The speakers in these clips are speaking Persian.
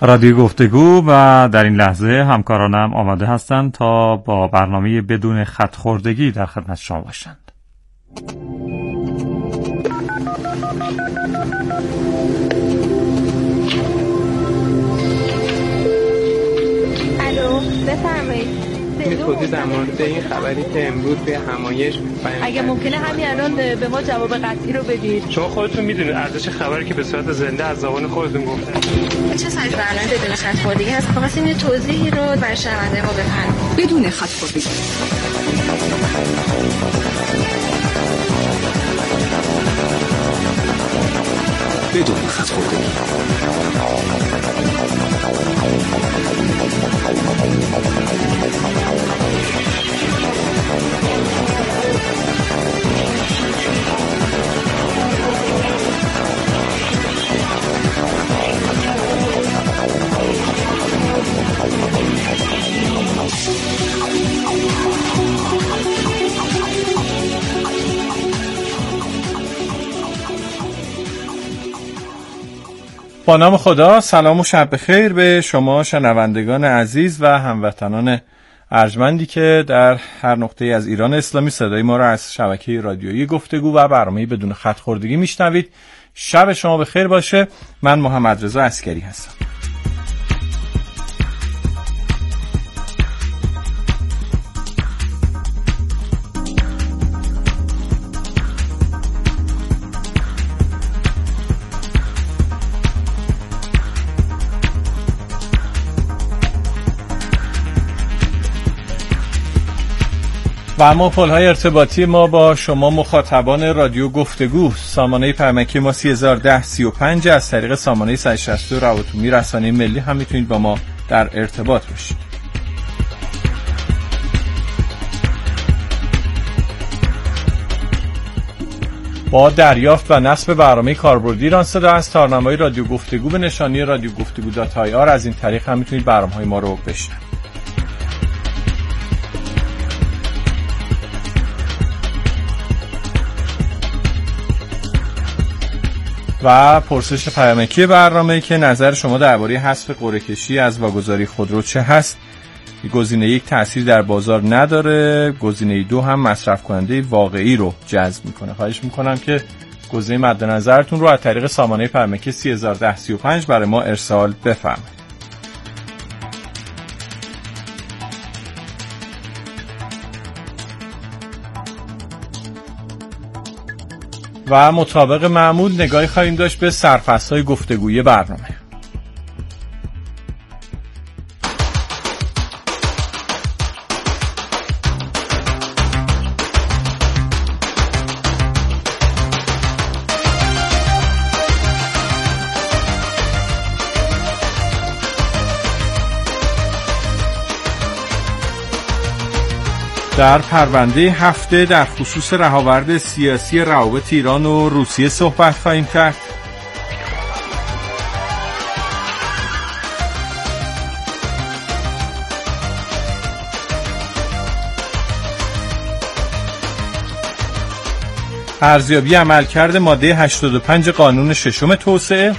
رادیو گفتگو و در این لحظه همکارانم آماده هستند تا با برنامه بدون خط خوردگی در خدمت شما باشند. الو، بفرمایید. توضیح در مورد این خبری که امروز به همایش اگه ممکنه همین الان به ما جواب قطعی رو بدید. شما خودتون میدونید ارزش خبری که به صورت زنده از زبان خودتون گفتن چه سایز برنامه بدون خط خوردگی هست؟ خواستیم یه توضیحی رو برای شنونده ما بفرمایید. بدون خط خوردگی. بدون خط خوردگی. با نام خدا، سلام و شب بخیر به شما شنوندگان عزیز و هموطنان ارجمندی که در هر نقطه از ایران اسلامی صدای ما را از شبکه رادیویی گفتگو و برنامه بدون خط خوردگی میشنوید. شب شما بخیر باشه. من محمد رضا عسکری هستم. و اما پل‌های ارتباطی ما با شما مخاطبان رادیو گفتگو، سامانه پیامکی ما 301035 از طریق سامانه 162 روابط رسانه ملی هم میتونید با ما در ارتباط باشید. با دریافت و نصب برنامه کاربردی ایران صدا از تارنمای رادیو گفتگو به نشانی رادیو گفتگو.ir از این طریق هم میتونید برنامه‌های ما رو بشنوید. و پرسش پیامکی برنامه که نظر شما درباره حذف قرعه‌کشی از واگذاری خودرو چه هست؟ گزینه 1 تأثیر در بازار نداره، گزینه 2 هم مصرف کننده واقعی رو جذب میکنه. خواهش میکنم که گزینه مد نظرتون رو از طریق سامانه پیامکی 301035 برای ما ارسال بفرمایید. و مطابق معمول نگاهی خواهیم داشت به سرفصل‌های گفتگویی برنامه. در پرونده هفته در خصوص رهاورد سیاسی روابط ایران و روسیه صحبت خواهیم کرد. ارزیابی عملکرد ماده 85 قانون ششم توسعه.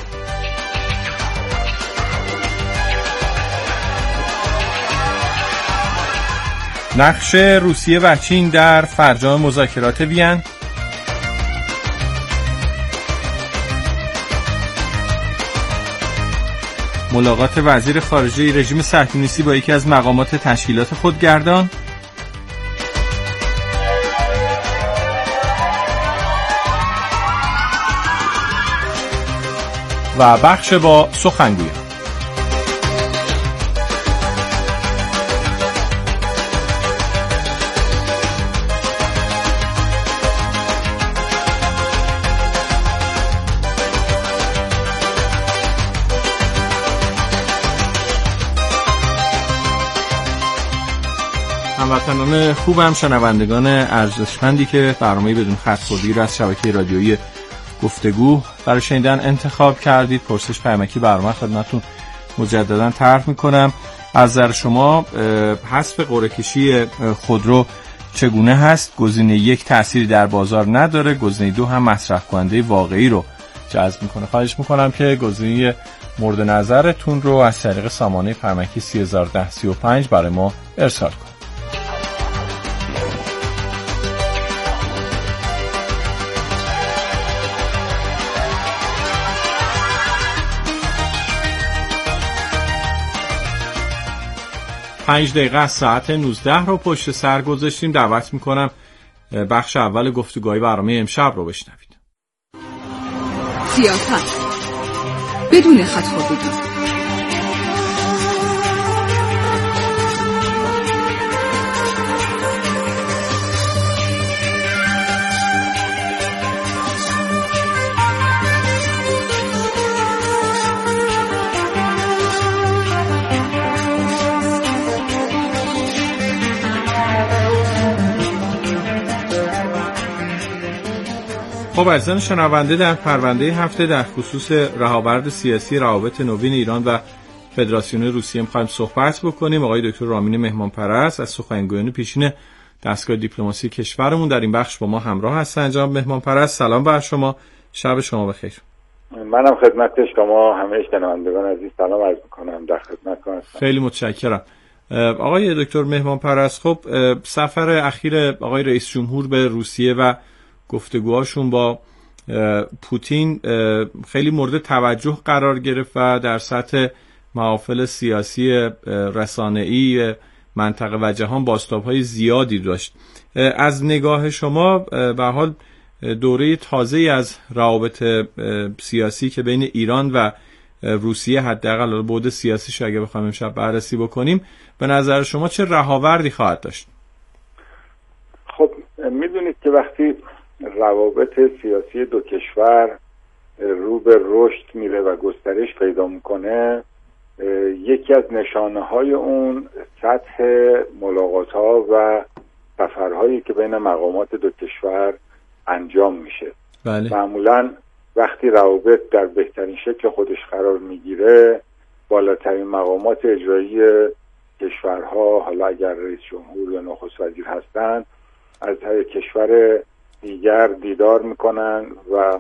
نقش روسیه و چین در فرجام مذاکرات وین. ملاقات وزیر خارجه رژیم صهیونیستی با یکی از مقامات تشکیلات خودگردان. و بخش با سخنگویان. هموطنان خوبم، شنوندگان ارزشمندی که برنامه بدون خط خوردگی را از شبکه رادیویی گفتگو برای شنیدن انتخاب کردید، پرسش پیامکی برنامه خدمتتون مجددا طرح میکنم. از نظر شما حذف قرعه‌کشی خودرو چگونه هست؟ گزینه 1 تأثیری در بازار نداره، گزینه 2 هم مصرف کننده واقعی رو جذب میکنه. خواهش میکنم که گزینه مورد نظرتون رو از طریق سامانه فرمکی 301035 برای ما ارسال کنید. پنج دقیقه از ساعت 19 رو پشت سر گذاشتیم. دعوت میکنم بخش اول گفتگوهای برنامه امشب رو بشنوید. سیاست بدون خط‌خوردگی. خب عزیزان شنونده، در پرونده هفته در خصوص رهاورد سیاسی روابط نوین ایران و فدراسیون روسیه می‌خوایم صحبت بکنیم. آقای دکتر رامین مهمانپرست از سخنگویان پیشین دستگاه دیپلماسی کشورمون در این بخش با ما همراه هستند. جناب مهمانپرست سلام بر شما، شب شما بخیر. منم خدمت شما همه شنوندگان عزیز سلام عرض می‌کنم، در خدمتتون هستم. خیلی متشکرم. آقای دکتر مهمانپرست، خب سفر اخیر آقای رئیس جمهور به روسیه و گفتگوهاشون با پوتین خیلی مورد توجه قرار گرفت و در سطح محافل سیاسی رسانه‌ای منطقه و جهان بازتاب‌های زیادی داشت. از نگاه شما به حال دوره تازه‌ای از روابط سیاسی که بین ایران و روسیه حداقل بعد سیاسیش اگه بخوایم امشب بررسی بکنیم، به نظر شما چه رهاوردی خواهد داشت؟ خب میدونید که وقتی روابط سیاسی دو کشور رو به رشد میره و گسترش پیدا میکنه، یکی از نشانه های اون سطح ملاقات ها و سفرهایی که بین مقامات دو کشور انجام میشه. بله. معمولا وقتی روابط در بهترین شکل خودش قرار میگیره، بالاترین مقامات اجرایی کشورها، حالا اگر رئیس جمهور یا نخست وزیر هستن، از کشور دیگر دیدار میکنن و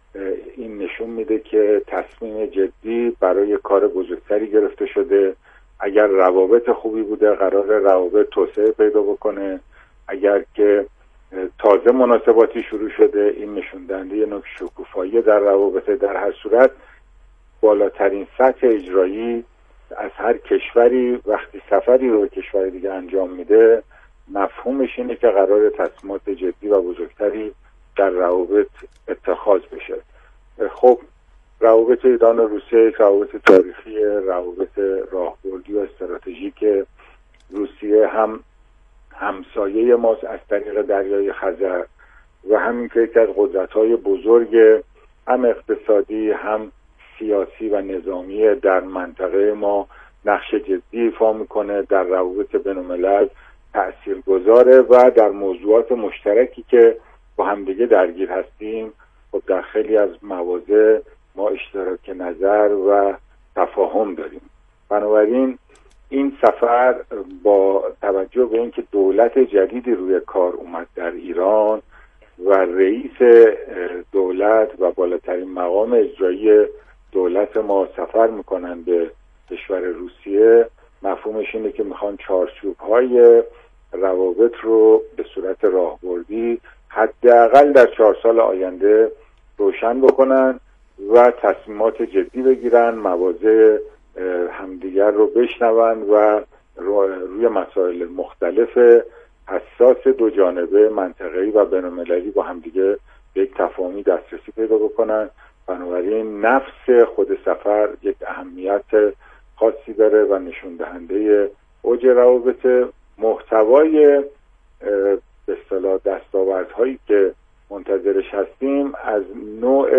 این نشون میده که تصمیم جدی برای کار بزرگتری گرفته شده. اگر روابط خوبی بوده قرار روابط توسعه پیدا بکنه، اگر که تازه مناسباتی شروع شده این نشون دهنده نوع شکوفایی در روابط. در هر صورت بالاترین سطح اجرایی از هر کشوری وقتی سفری رو به کشور دیگه انجام میده، مفهومش اینه که قرار تصمیمات جدی و بزرگتری در روابط اتخاذ بشه. خب روابط ایران و روسیه یک روابط تاریخی، روابط راهبردی و استراتژیک. روسیه هم همسایه ماست از طریق دریای خزر و همین که یکی از قدرت‌های بزرگ هم اقتصادی هم سیاسی و نظامی در منطقه ما نقش جدی ایفا میکنه، در روابط بین‌الملل تأثیرگذاره و در موضوعات مشترکی که با همدیگه درگیر هستیم خب در خیلی از مواضع ما اشتراک نظر و تفاهم داریم. بنابراین این سفر با توجه به اینکه دولت جدیدی روی کار اومد در ایران و رئیس دولت و بالاترین مقام اجرایی دولت ما سفر میکنن به کشور روسیه، مفهومش اینه که میخوان چارچوب‌های روابط رو به صورت راهبردی حداقل در 4 سال آینده روشن بکنن و تصمیمات جدی بگیرن، مواضع همدیگر رو بشنون و روی مسائل مختلف حساس دو جانبه منطقه‌ای و بین‌المللی با همدیگه به یک تفاهمی دسترسی پیدا بکنن. بنابراین نفس خود سفر یک اهمیت خاصی داره و نشون دهنده اوج روابط. محتوای به اصطلاح دستاوردهایی که منتظرش هستیم از نوع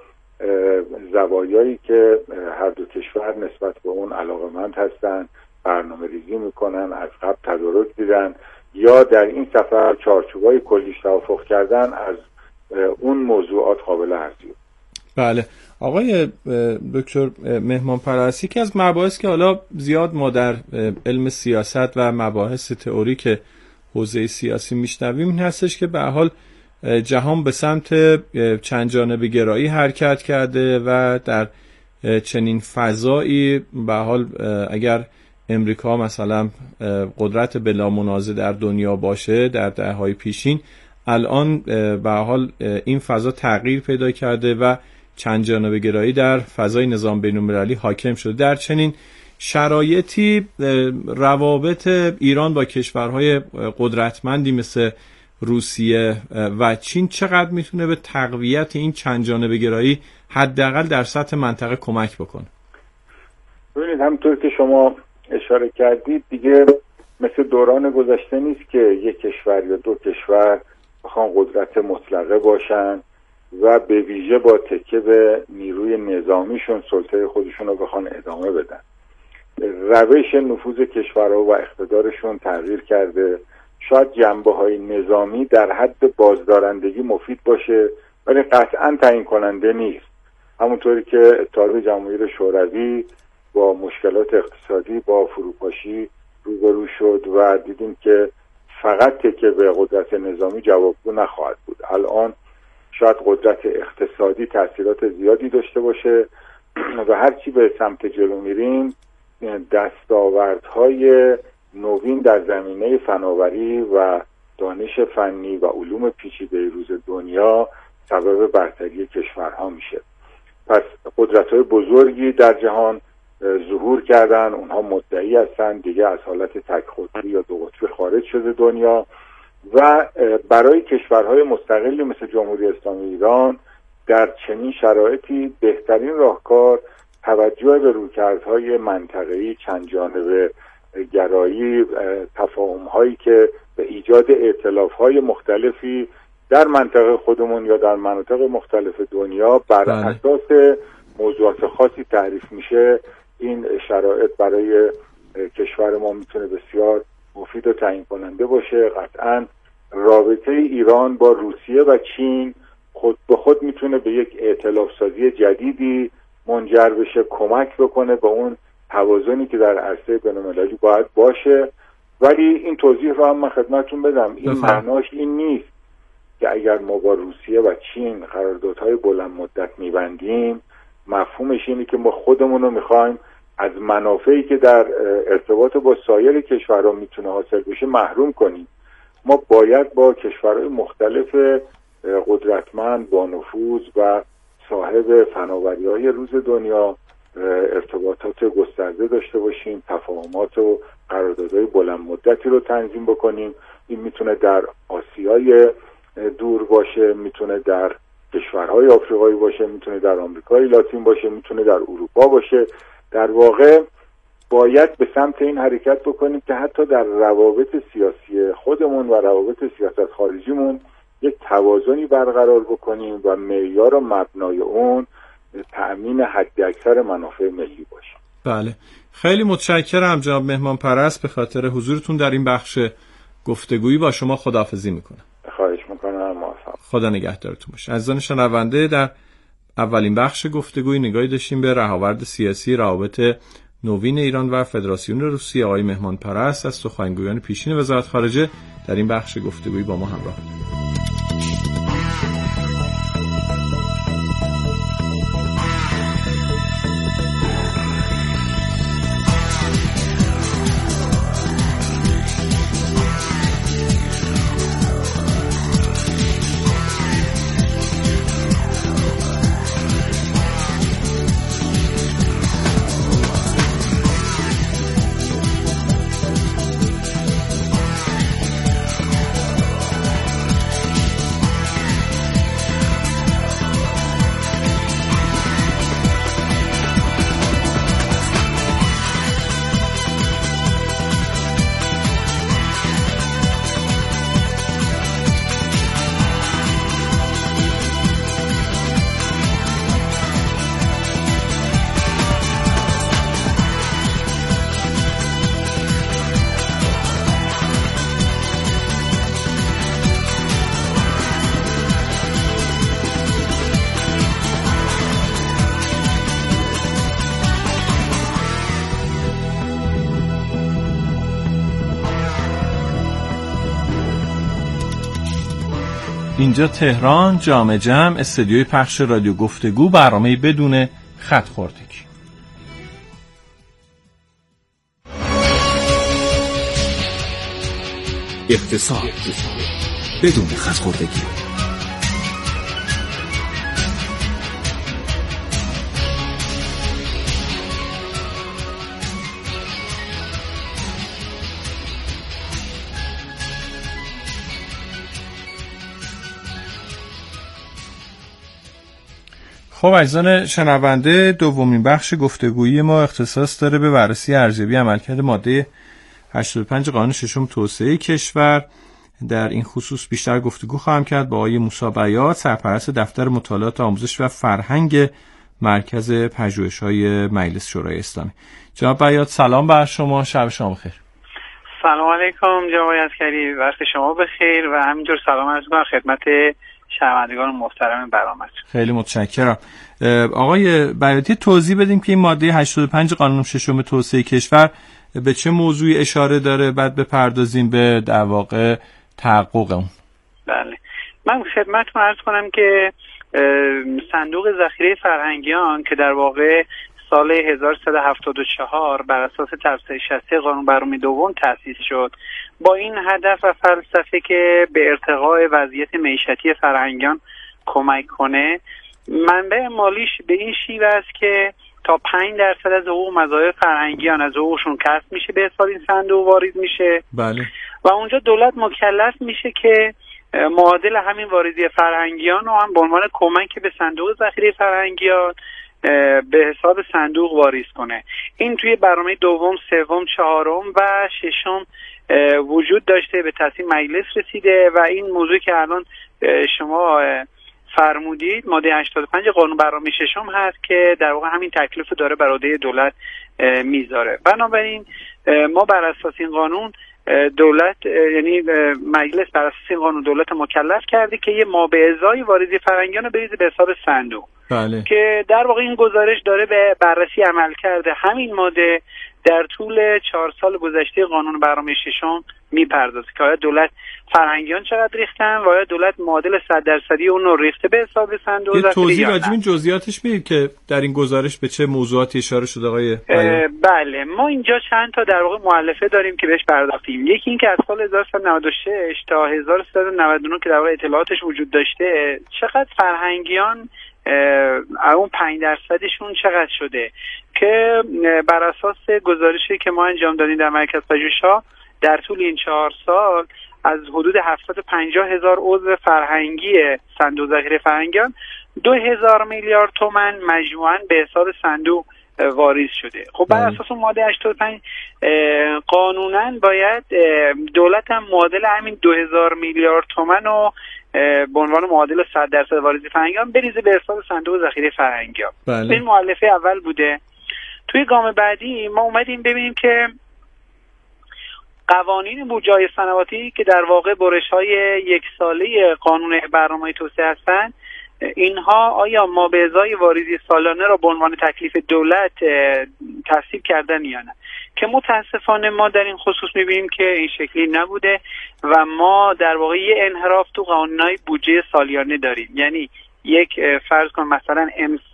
زوایایی که هر دو کشور نسبت به اون علاقمند هستن، برنامه ریزی میکنن، از قبل تدارک دیدن یا در این سفر چارچوبای کلیش توافق کردن، از اون موضوعات قابل ارزیابی. بله آقای دکتر مهمانپرست، یکی از مباحث که حالا زیاد ما در علم سیاست و مباحث تئوریک حوزه سیاسی میشنویم این هستش که به هر حال جهان به سمت چند جانبه گرایی حرکت کرده و در چنین فضایی به حال اگر امریکا مثلا قدرت بلا منازع در دنیا باشه در دهه‌های پیشین، الان به حال این فضا تغییر پیدا کرده و چند جانبه گرایی در فضای نظام بین‌المللی حاکم شده. در چنین شرایطی روابط ایران با کشورهای قدرتمندی مثل روسیه و چین چقدر میتونه به تقویت این چند جانبه گرایی حداقل در سطح منطقه کمک بکنه؟ ببینید، همونطور که شما اشاره کردید دیگه مثل دوران گذشته نیست که یک کشور یا دو کشور بخوان قدرت مطلقه باشن و به ویژه با تکیه به نیروی نظامیشون سلطه خودشون رو بخوان ادامه بدن. روش نفوذ کشورها و اقتدارشون تغییر کرده. شاید جنبه‌های نظامی در حد بازدارندگی مفید باشه ولی قطعاً تعیین کننده نیست. همونطوری که اتحادیه جماهیر شوروی با مشکلات اقتصادی با فروپاشی روبرو شد و دیدیم که فقط تکیه به قدرت نظامی جوابگو نخواهد بود. الان شاید قدرت اقتصادی تأثیرات زیادی داشته باشه و هرچی به سمت جلو میریم دستاوردهای نوین در زمینه فناوری و دانش فنی و علوم پیچیده روز دنیا سبب برتری کشورها میشه. پس قدرت‌های بزرگی در جهان ظهور کردن، اونها مدعی هستن دیگه از حالت تک قطبی یا دو قطبی خارج شده دنیا و برای کشورهای مستقلی مثل جمهوری اسلامی ایران در چنین شرایطی بهترین راهکار توجه به رویکردهای منطقه‌ای چند جانبه گرایی، تفاهم‌هایی که به ایجاد ائتلاف‌های مختلفی در منطقه خودمون یا در مناطق مختلف دنیا بر اساس موضوعات خاصی تعریف میشه، این شرایط برای کشور ما میتونه بسیار مفید و تعیین کننده باشه. قطعاً رابطه ایران با روسیه و چین خود به خود میتونه به یک ائتلاف سازی جدیدی منجر بشه، کمک بکنه به اون توازنی که در عرصه بین‌المللی باید باشه. ولی این توضیح رو هم من خدمتتون بدم، این معناش این نیست که اگر ما با روسیه و چین قراردادهای بلند مدت میبندیم مفهومش اینه که ما خودمون رو میخوایم از منافعی که در ارتباط با سایر کشورها میتونه حاصل بشه محروم کنیم. ما باید با کشورهای مختلف قدرتمند با نفوذ و صاحب فناوری‌های روز دنیا ارتباطات گسترده داشته باشیم، تفاهمات و قراردادهای بلند مدتی رو تنظیم بکنیم. این میتونه در آسیای دور باشه، میتونه در کشورهای آفریقایی باشه، میتونه در آمریکای لاتین باشه، میتونه در اروپا باشه. در واقع باید به سمت این حرکت بکنیم که حتی در روابط سیاسی خودمون و روابط سیاست خارجیمون یک توازنی برقرار بکنیم و معیار و مبنای اون تأمین حداکثر منافع ملی باشه. بله، خیلی متشکرم جناب مهمان پرست به خاطر حضورتون در این بخش گفتگویی. با شما خداحافظی میکنم. خواهش میکنم. موفق. خدا نگهدارتون باشه. عزیزان شنونده، در اولین بخش گفتگوی نگاهی داشتیم به رهاورد سیاسی روابط نوین ایران و فدراسیون روسیه. آقای مهمان پرست از سخنگویان پیشین وزارت خارجه در این بخش گفتگویی با ما همراه بودند. اینجا تهران، جامع جمع، استدیوی پخش رادیو گفتگو، برنامه بدون خط خوردگی. اقتصاد بدون خط‌خوردگی. خب عزیزان شنونده، دومین بخش گفتگویی ما اختصاص داره به بررسی ارزیابی عملکرد ماده 85 قانون ششم توسعه کشور. در این خصوص بیشتر گفتگو خواهم کرد با آقای موسی بیات، سرپرست دفتر مطالعات آموزش و فرهنگ مرکز پژوهش‌های مجلس شورای اسلامی. جناب بیات سلام بر شما، شب شما بخیر. سلام علیکم جناب عسکری، وقت شما بخیر و همینجور سلام عرض می‌کنم خدمت شنوندگان محترم برنامه. خیلی متشکرم. آقای بیاتی توضیح بدیم که این ماده 85 قانون ششم توسعه کشور به چه موضوعی اشاره داره، بعد بپردازیم به در واقع تحقق اون. بله، من خدمتتون عرض کنم که صندوق ذخیره فرهنگیان که در واقع سال 1374 بر اساس تفسیر 60 قانون برنامه دوم تأسیس شد با این هدف و فلسفه که به ارتقاء وضعیت معیشتی فرهنگیان کمک کنه. منبع مالیش به این شیوه است که تا 5% از حقوق مظاهر فرهنگیان از حقوقشون کسب میشه به حساب این صندوق واریز میشه. بله. و اونجا دولت مکلف میشه که معادل همین واریزی فرهنگیان رو هم به عنوان کمک به صندوق ذخیره فرهنگیان به حساب صندوق واریز کنه. این توی برنامه دوم، سوم، چهارم و ششم وجود داشته، به تصمیم مجلس رسیده و این موضوع که الان شما فرمودید ماده 85 قانون برنامه ششم هست که در واقع همین تکلیف داره بر عهده دولت میذاره. بنابراین ما بر اساس این قانون دولت، یعنی مجلس بر اساس این قانون دولت مکلف کرده که یه مابعضای واریزی فرهنگیان رو بریزه به حساب صندوق. بله. که در واقع این گزارش داره به بررسی عمل کرده همین ماده در طول 4 سال گذشته قانون برنامه ششم میپردازه که آیا دولت فرهنگیان چقدر ریختن و آیا دولت معادل 100% اون رو ریخته به حساب صندوق ذخیره. توضیح راجع به این جزئیاتش میدید که در این گزارش به چه موضوعاتی اشاره شده آقای بیات؟ بله، ما اینجا چند تا در واقع مؤلفه داریم که بهش پرداختیم. یکی این که از سال 1396 تا 1399 که در واقع اطلاعاتش وجود داشته چقدر فرهنگیان اون 5%شون چقدر شده که بر اساس گزارشی که ما انجام دادیم در مرکز پژوهش‌ها در طول این 4 سال از حدود 750,000 عضو فرهنگی صندوق ذخیره فرهنگیان 2,000 میلیارد تومان مجموعاً به حساب صندوق واریز شده. خب بر اساس ماده 85 قانوناً باید دولت هم معادل همین 2,000 میلیارد تومان رو به عنوان معادل 100% واریزی فرهنگیان بریزه به حساب صندوق ذخیره فرهنگیان. این مؤلفه اول بوده. توی گام بعدی ما اومدیم ببینیم که قوانین بودجه سنواتی که در واقع برش‌های 1 ساله قانون برنامه توسعه هستند، اینها آیا مابعضای واریزی سالانه را به عنوان تکلیف دولت تصویب کردن یا نه، که متاسفانه ما در این خصوص می‌بینیم که این شکلی نبوده و ما در واقع یه انحراف تو قانون‌های بودجه سالیانه داریم. یعنی یک فرض کن مثلا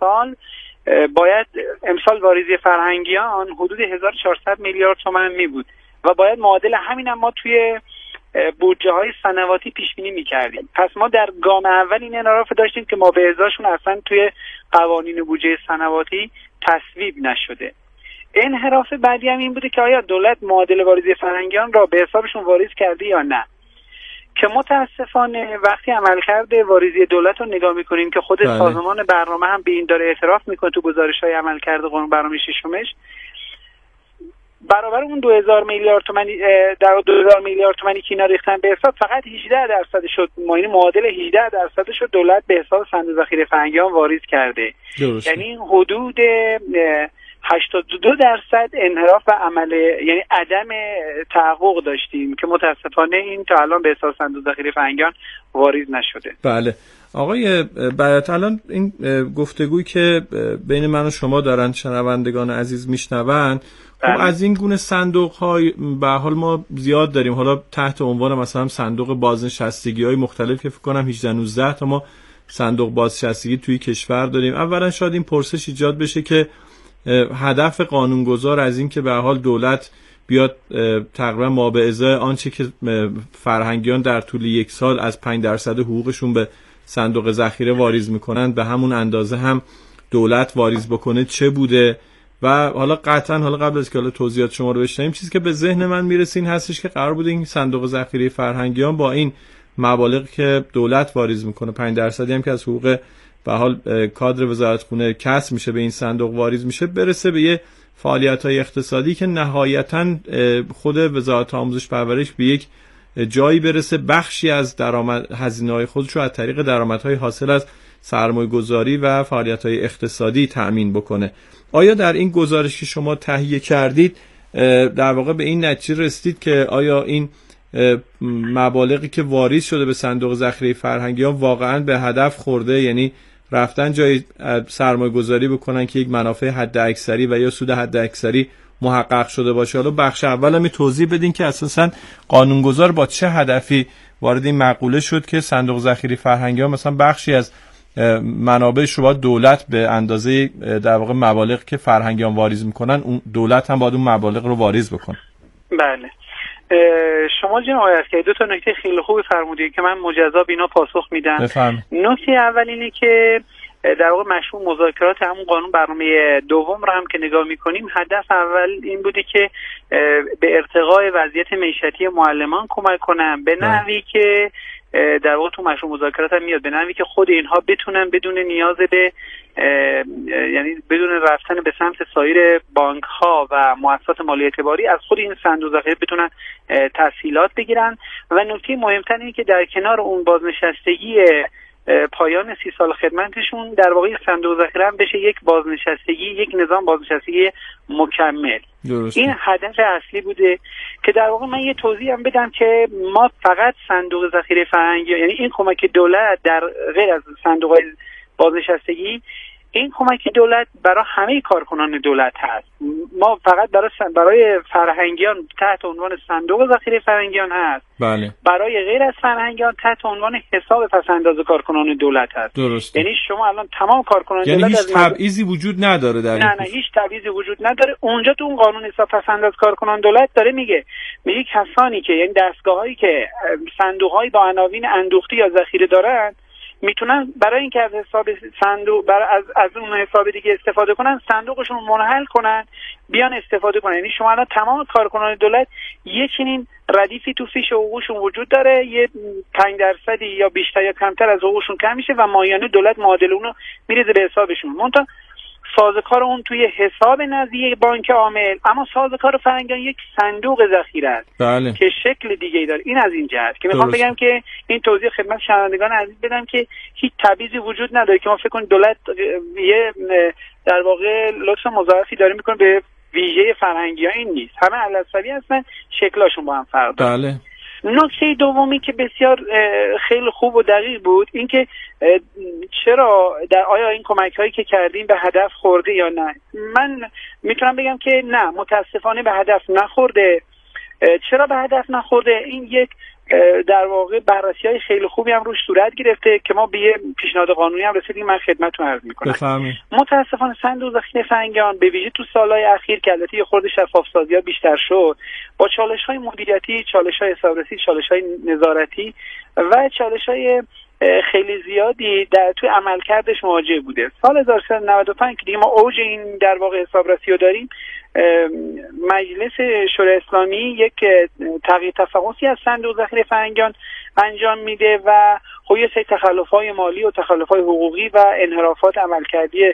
امسال واریزی فرهنگیان حدود 1400 میلیارد تومان می بود و باید معادل همین هم ما توی بودجه های سنواتی پیش بینی می‌کردیم. پس ما در گام اول این انحراف داشتیم که مابعضاشون اصلا توی قوانین بودجه سنواتی تصویب نشده. انحراف بعدی هم این بوده که آیا دولت معادل واریزی فرهنگیان را به حسابشون واریز کرده یا نه، که متاسفانه وقتی عملکرد واریزی دولت رو نگاه می‌کنیم که خود سازمان برنامه هم به این داره اعتراف می‌کنه تو گزارش‌های عملکرد قانون برنامه ششمش، برابر اون 2,000 میلیارد تومانی در 2,000 میلیارد تومانی که اینا ریختن به حساب فقط 18% شد، یعنی معادل 18% شد دولت به حساب صندوق ذخیره فرهنگیان واریز کرده. یعنی حدود 82% انحراف و عمل، یعنی عدم تحقق داشتیم که متاسفانه این تا الان به حساب صندوق ذخیره فرهنگیان واریز نشده. بله آقای بیات، الان این گفتگویی که بین من و شما دارن شنوندگان عزیز میشنون، خب از این گونه صندوق های به حال ما زیاد داریم، حالا تحت عنوان مثلا صندوق بازنشستگی های مختلف که فکر کنم 18-19 تا ما صندوق بازنشستگی توی کشور داریم. اولا شاید این پرسش ایجاد بشه که هدف قانونگذار از این که به حال دولت بیاد تقریبا ما به ازای آنچه که فرهنگیان در طول یک سال از 5% حقوقشون به صندوق ذخیره واریز میکنن به همون اندازه هم دولت واریز بکنه چه بوده. و حالا قطعا قبل از که توضیحات شما رو بشنویم چیزی که به ذهن من میرسه این هستش که قرار بوده این صندوق ذخیره فرهنگیان با این مبالغی که دولت واریز میکنه 5% هم که از حقوق به حال کادر وزارتخونه کسب میشه به این صندوق واریز میشه برسه به یه فعالیت‌های اقتصادی که نهایتاً خود وزارت آموزش پرورش به یک جایی برسه بخشی از هزینه‌های خودش رو از طریق درآمدهای حاصل از سرمایه‌گذاری و فعالیت‌های اقتصادی تأمین بکنه. آیا در این گزارش که شما تهیه کردید در واقع به این نتیجه رسیدید که آیا این مبالغی که واریز شده به صندوق ذخیره فرهنگیان واقعاً به هدف خورده، یعنی رفتن جای سرمایه‌گذاری بکنن که یک منافع حداکثری و یا سود حداکثری محقق شده باشه؟ حالا بخش اول هم توضیح بدین که اساساً قانونگذار با چه هدفی وارد این مقوله شد که صندوق ذخیره فرهنگیان مثلا بخشی از منابعش رو باید دولت به اندازه در واقع مبالغی که فرهنگیان واریز میکنن اون دولت هم باید اون مبالغ رو واریز بکنه. بله شما جناب آقای عسکری دو تا نکته خیلی خوبی فرمودید که من مجزا بینا پاسخ میدم. نکته اول اینه که در واقع مشروع مذاکرات همون قانون برنامه دوم رو هم که نگاه میکنیم هدف اول این بوده که به ارتقای وضعیت معیشتی معلمان کمک کنن به نحوی که در واقع تو مشروع مذاکرات هم میاد به نحوی که خود اینها بتونن بدون نیاز به یعنی بدون رفتن به سمت سایر بانک ها و مؤسسات مالی اعتباری از خود این صندوق ذخیره بتونن تسهیلات بگیرن. و نکته مهمتر اینه که در کنار اون بازنشستگی پایان 30 سال خدمتشون در واقع صندوق ذخیره هم بشه یک بازنشستگی، یک نظام بازنشستگی مکمل. درسته. این هدف اصلی بوده که در واقع من یه توضیح هم بدم که ما فقط صندوق ذخیره فرهنگی یعنی این کمک دولت در غیر از صندوق بازنشستگی این کمک دولت برای همه کارکنان دولت هست. ما فقط برای فرهنگیان تحت عنوان صندوق ذخیره فرهنگیان هست. بله. برای غیر از فرهنگیان تحت عنوان حساب پس‌انداز کارکنان دولت هست. درسته. یعنی شما الان تمام کارکنان یعنی دولت هیچ تبعیضی وجود نداره در این نه هیچ تبعیضی وجود نداره. اونجا تو اون قانون حساب پس‌انداز کارکنان دولت داره میگه کسانی که یعنی دستگاه‌هایی که صندوق‌های با عناوین اندوخته یا ذخیره دارن میتونن برای اینکه از حساب صندوق از اون حساب دیگه استفاده کنن صندوقشون رو منحل کنن بیان استفاده کنن. یعنی شما الان تمام کارکنان دولت یه چنین ردیفی تو فیش حقوقشون وجود داره، یه 5% یا بیشتر یا کمتر از حقوقشون کم میشه و ماهیانه دولت معادل اونو میریزه به حسابشون. منتها سازوکار اون توی حساب نقدی بانک عامل، اما سازوکار فرهنگیان یک صندوق ذخیره است. بله. که شکل دیگه‌ای داره. این از این جهت که میخوام بگم که این توضیح خدمت شنوندگان عزیز بدم که هیچ تبعیضی وجود نداره که ما فکر کنیم دولت یه در واقع لطف مضاعفی داره میکنه به ویژه فرهنگیان. این نیست، همه علاسوی هستن، شکلاشون با هم فرق داره. بله. نکته دومی که بسیار خیلی خوب و دقیق بود این که چرا آیا این کمک هایی که کردیم به هدف خورده یا نه. من میتونم بگم که نه، متاسفانه به هدف نخورده. چرا به هدف نخورده؟ این یک در واقع بررسی های خیلی خوبی هم روش صورت گرفته که ما به یه پیشنهاد قانونی هم رسیدیم. من خدمتتون عرض میکنم. بفرمایید. متاسفانه صندوق ذخیره فرهنگیان به ویژه تو سالهای اخیر که البته یه خورده شفاف سازی ها بیشتر شد با چالش های مدیریتی، چالش های حسابرسی، چالش های نظارتی و چالش های خیلی زیادی توی عملکردش مواجه بوده. سال 1395 که دیگه ما اوج این در واقع حسابرسی رو داریم، مجلس شورای اسلامی یک تغییر تفحصی از صندوق ذخیره فرهنگیان انجام میده و خب یه سری تخلف‌های مالی و تخلف‌های حقوقی و انحرافات عملکردی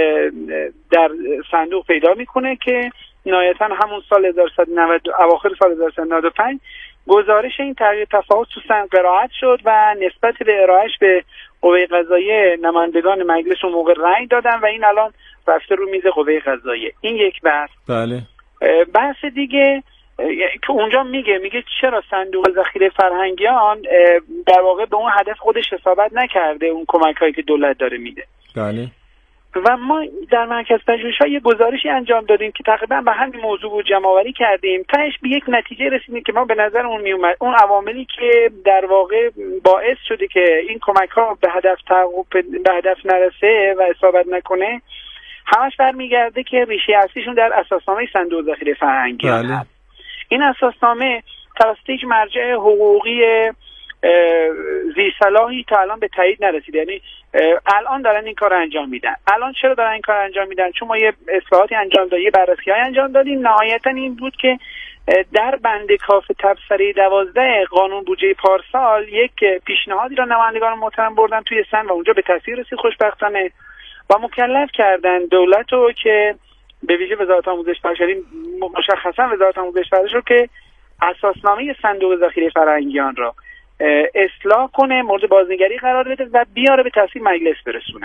در صندوق پیدا میکنه که نهایتاً همون سال 1990 اواخر سال 1995 گزارش این تغییر تفاوت تو سن قرائت شد و نسبت به ارائهش به قوه قضاییه نمایندگان مجلس اون موقع رأی دادن و این الان رفته رو میز قوه قضاییه. این یک بحث. بله. بحث دیگه که اونجا میگه چرا صندوق ذخیره فرهنگیان در واقع به اون هدف خودش حسابت نکرده اون کمک‌هایی که دولت داره میده. بله. و ما در مرکز پژوهش‌ها یه گزارشی انجام دادیم که تقریبا به همین موضوع جمع‌آوری کردیم. تهش به یک نتیجه رسیدیم که ما به نظر اون میومد اون عواملی که در واقع باعث شده که این کمک‌ها به هدف نرسه و اصابت نکنه همش برمیگرده که ریشه اصلیشون در اساسنامه صندوق ذخیره فرهنگی هست. این اساسنامه توسط هیچ مرجع حقوقی زیرصلاحی تا الان به تایید نرسیده. یعنی الان دارن این کار انجام میدن. الان چرا دارن این کار انجام میدن؟ چون ما یه اصلاحاتی انجام دادیم، یه بررسی‌های انجام دادیم. نهایتا این بود که در بند کاف تبصره 12 قانون بودجه پارسال یک پیشنهادی را نمایندگان محترم بردن توی سن و اونجا به تصویب رسید خوشبختانه و مکلف کردن دولت رو که به ویژه وزارت آموزش پرورش، مشخصا وزارت آموزش پرورش رو که اساسنامه صندوق ذخیره فرهنگیان را اصلاح کنه، مورد بازنگری قرار بده و بیاره به تصویب مجلس برسونه.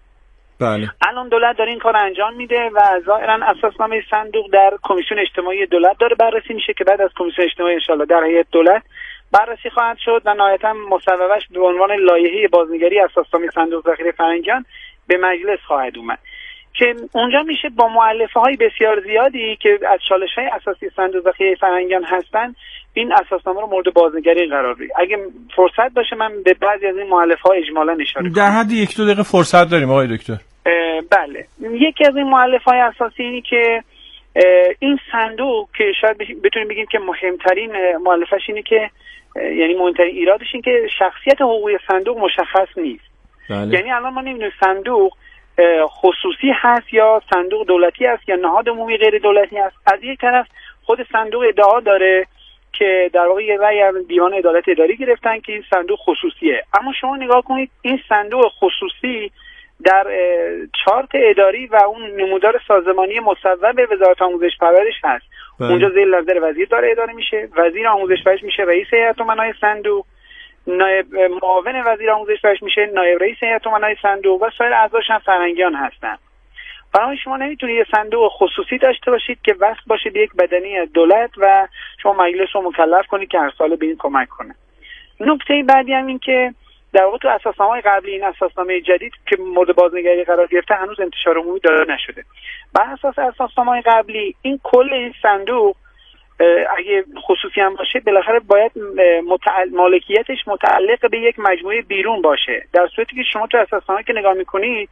بله. الان دولت داره این کار انجام میده و ظاهرا اساسنامه صندوق در کمیسیون اجتماعی دولت داره بررسی میشه که بعد از کمیسیون اجتماعی ان شاءالله در هیئت دولت بررسی خواهد شد و نهایتا مصوبهش به عنوان لایحه بازنگری اساسنامه صندوق ذخیره فرهنگیان به مجلس خواهد اومد که اونجا میشه با مؤلفه‌های بسیار زیادی که از چالش‌های اساسی صندوق ذخیره فرهنگیان هستن این اساسنامه رو مورد بازنگری قرار بده. اگه فرصت باشه من به بعضی از این مؤلفه‌ها اجمالا اشاره کنم. در حد 1-2 دقیقه فرصت داریم آقای دکتر. بله. یکی از این مؤلفه‌های اساسی اینی که این صندوق که شاید بتونیم بگیم که مهمترین مؤلفه‌اش اینه که یعنی مهمترین ایرادش این که شخصیت حقوقی صندوق مشخص نیست. بله. یعنی الان ما نمی‌دونیم صندوق خصوصی هست یا صندوق دولتی است یا نهاد عمومی غیر دولتی است. از یک طرف خود صندوق ادعا داره که در واقع یه رأی از دیوان عدالت اداری گرفتن که این صندوق خصوصیه، اما شما نگاه کنید این صندوق خصوصی در چارت اداری و اون نمودار سازمانی مصوب به وزارت آموزش پرورش هست. اونجا زیر نظر وزیر داره اداره میشه، وزیر آموزش پرورش میشه رئیس هیئت امنای صندوق، نایب معاون وزیر آموزش پرورش میشه نایب رئیس هیئت امنای صندوق و سایر اعضاش هم فرهنگیان هستن. برای شما نمیتونید یه صندوق خصوصی داشته باشید که وصل باشه به یک بدنی از دولت و شما مجلس رو مکلف کنید که هر سال به این کمک کنه. نکته بعدی هم این که در واقع تو اساسنامه قبلی این اساسنامه جدید که مورد بازنگری قرار گرفته هنوز انتشار عمومی داده نشده. بر اساس اساسنامه قبلی این کل این صندوق اگه خصوصی هم باشه بالاخره باید مالکیتش متعلق به یک مجموعه بیرون باشه، در صورتی که شما تو اساسنامه که نگاه میکنید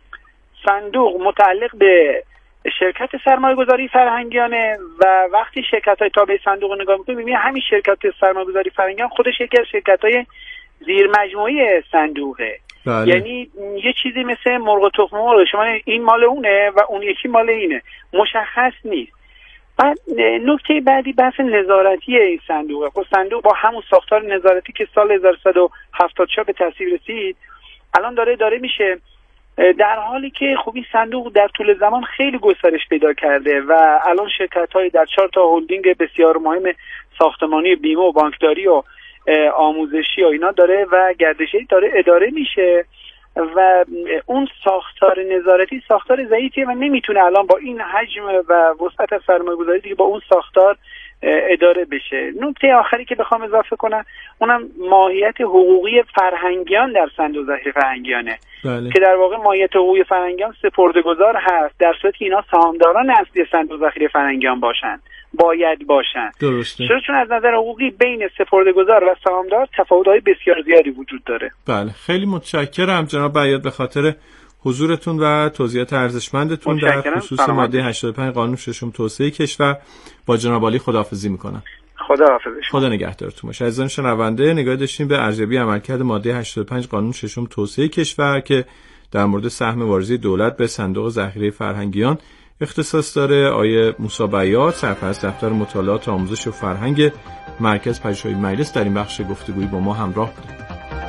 صندوق متعلق به شرکت سرمایه‌گذاری فرهنگیانه و وقتی شرکت‌های تابع صندوق رو نگاه می‌کنید می‌بینید همین شرکت سرمایه‌گذاری فرهنگیان خودش یکی از شرکت‌های زیر مجموعه صندوقه. بله. یعنی یه چیزی مثل مرغ و تخم مرغ، شما این مال اونه و اون یکی مال اینه، مشخص نیست. بعد نکته بعدی بحث نظارتی این صندوقه. خب صندوق با همون ساختار نظارتی که سال 1174 به تصویب رسید الان داره اداره میشه، در حالی که خب این صندوق در طول زمان خیلی گسترش پیدا کرده و الان شرکت‌های در 4 تا هلدینگ بسیار مهم ساختمانی، بیمه و بانکداری و آموزشی و اینا داره و گردشی داره اداره میشه و اون ساختار نظارتی ساختار ضعیفیه و نمیتونه الان با این حجم و وسعت از سرمایه‌گذاری دیگه با اون ساختار اداره بشه. نکته آخری که بخوام اضافه کنم اونم ماهیت حقوقی فرهنگیان در صندوق ذخیره فرهنگیانه. بله. که در واقع ماهیت حقوقی فرهنگیان سپرده‌گذار هست در صورتی که اینا سهامداران اصلی صندوق ذخیره فرهنگیان باشن، باید باشن. درسته. چون از نظر حقوقی بین سپرده‌گذار و سهامدار تفاوت‌های بسیار زیادی وجود داره. بله، خیلی متشکرم جناب بیات به خاطر حضورتون و توضیحات ارزشمندتون در خصوص ماده 85 قانون ششم توسعه کشور. با جناب عالی خداحافظی میکنم. خداحافظ. خدا نگهدارتون باشه. عزیزان شنونده، نگاه داشتیم به ارزیابی عملکرد ماده 85 قانون ششم توسعه کشور که در مورد سهم واریزی دولت به صندوق ذخیره فرهنگیان اختصاص داره. آیه موسی بیات، سرپرست دفتر مطالعات آموزش و فرهنگ مرکز پژوهش‌های مجلس، در این بخش گفتگویی با ما همراه بودند.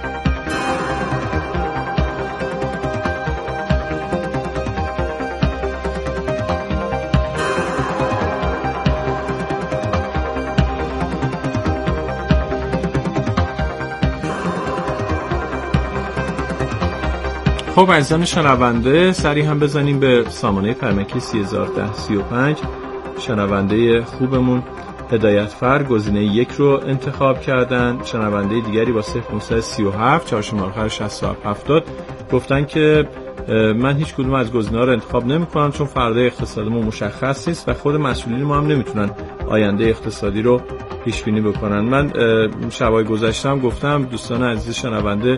خب عزیزان شنونده، سری هم بزنیم به سامانه پیامکی 301035. شنونده خوبمون هدایتفر گزینه 1 رو انتخاب کردن. شنونده دیگری با 0537 4 شماره آخر 6770 گفتن که من هیچ کدوم از گزینه‌ها رو انتخاب نمی‌کنم چون فردا اقتصادمون مشخص نیست و خود مسئولین ما هم نمیتونن آینده اقتصادی رو پیش بینی بکنن. من شبای گذشتم گفتم دوستان عزیز شنونده